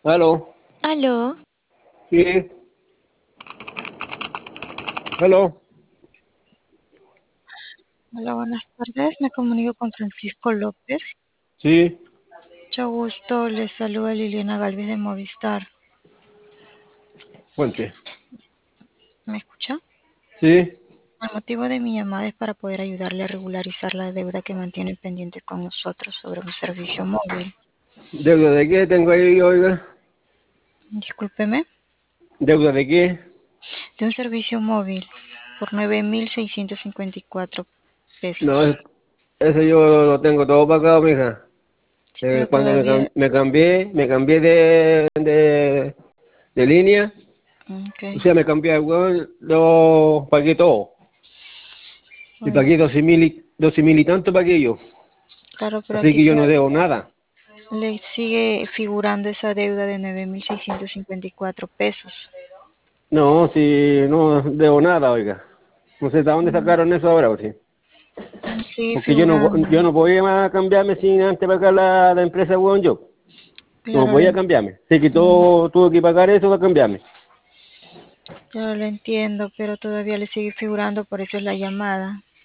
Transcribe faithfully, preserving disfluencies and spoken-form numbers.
Aló, Aló, sí, aló, hola, buenas tardes. Me comunico con Francisco López. sí, Mucho gusto, les saluda Liliana Galvez de Movistar. Fuente, ¿Me escucha? sí, El motivo de mi llamada es para poder ayudarle a regularizar la deuda que mantiene pendiente con nosotros sobre un servicio móvil. ¿deuda de qué tengo ahí, oiga? Discúlpeme, ¿Deuda de qué? de un servicio móvil por nueve mil seiscientos cincuenta y cuatro No, pesos. es- eso yo lo tengo todo pagado, mija. Sí, Eh, pero Cuando me, todavía... cam- me cambié, me cambié de, de, de línea, Ok, o sea, me cambié, weón, lo pagué todo. Y bueno, pagué doce mil y, doce mil y tanto pagué yo. claro, pero Así aquí que yo no te- debo nada. le sigue figurando esa deuda de nueve mil seiscientos cincuenta y cuatro pesos. No, si no debo nada, oiga. No sé de dónde Mm, sacaron eso ahora, o sí. Sigue Porque yo no, figurando. yo no podía más cambiarme sin antes pagar la, la empresa, weón, yo. No Claro, podía le, cambiarme. Se mm, quitó, tuve que pagar eso para cambiarme. claro, lo entiendo, pero todavía le sigue figurando, por eso es la llamada.